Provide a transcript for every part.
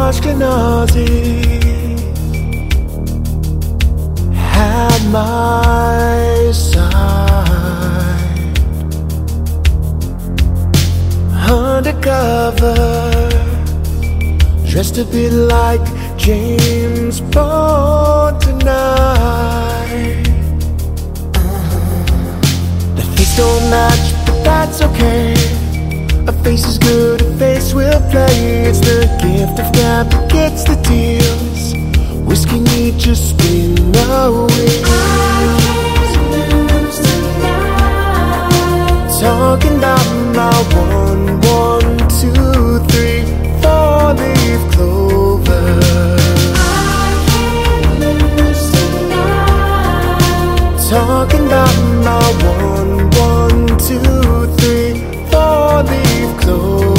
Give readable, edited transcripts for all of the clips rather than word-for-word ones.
Ashkenazi at my side, undercover, dressed a bit like James Bond tonight. The face don't match, but that's okay. A face is good, a face will play. It's the gift of gab that gets the deals. Whiskey need just spin away. Talking about my 1, 1, 2, 3, 4-leaf clover. Talking about my 1, 1, 2, 3, 4-leaf clover.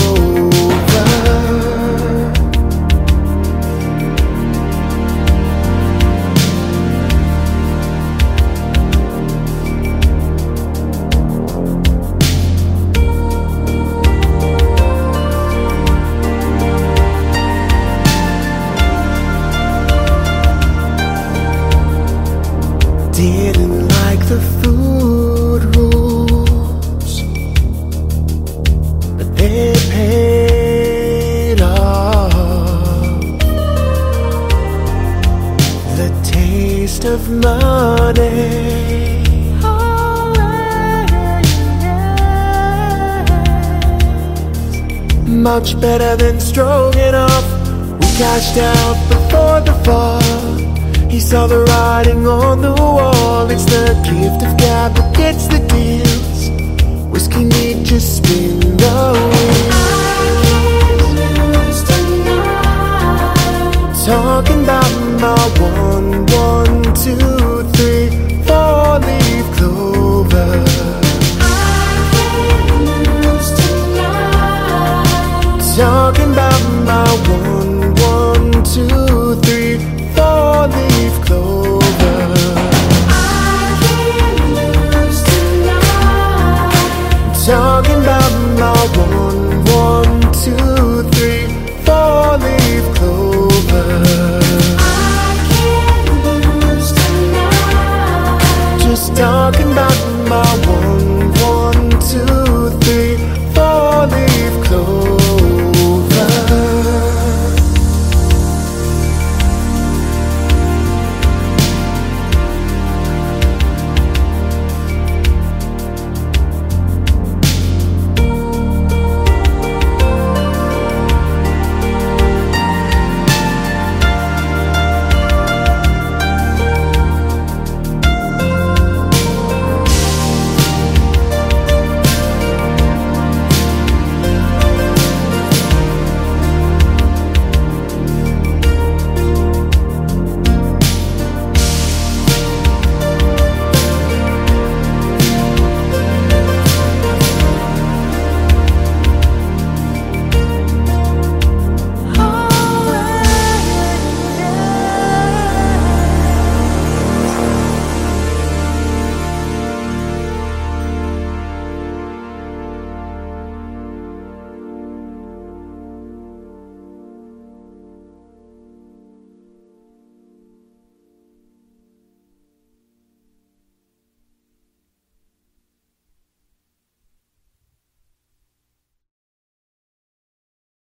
Didn't like the food rules, but they paid off. The taste of money, much better than Stroganoff. We cashed out before the fall. He saw the writing on the wall. It's the gift of gab that gets the deals. Whiskey need just spin the wheels. Talking about my 1, 1, 2, 3, 4-leaf clover. Talking about my 1, 1, 2, 3, 4-leaf clover. Talking about my 1, 1, 2, 3, 4-leaf clover. Just talking about my 1, 1, 2, 3.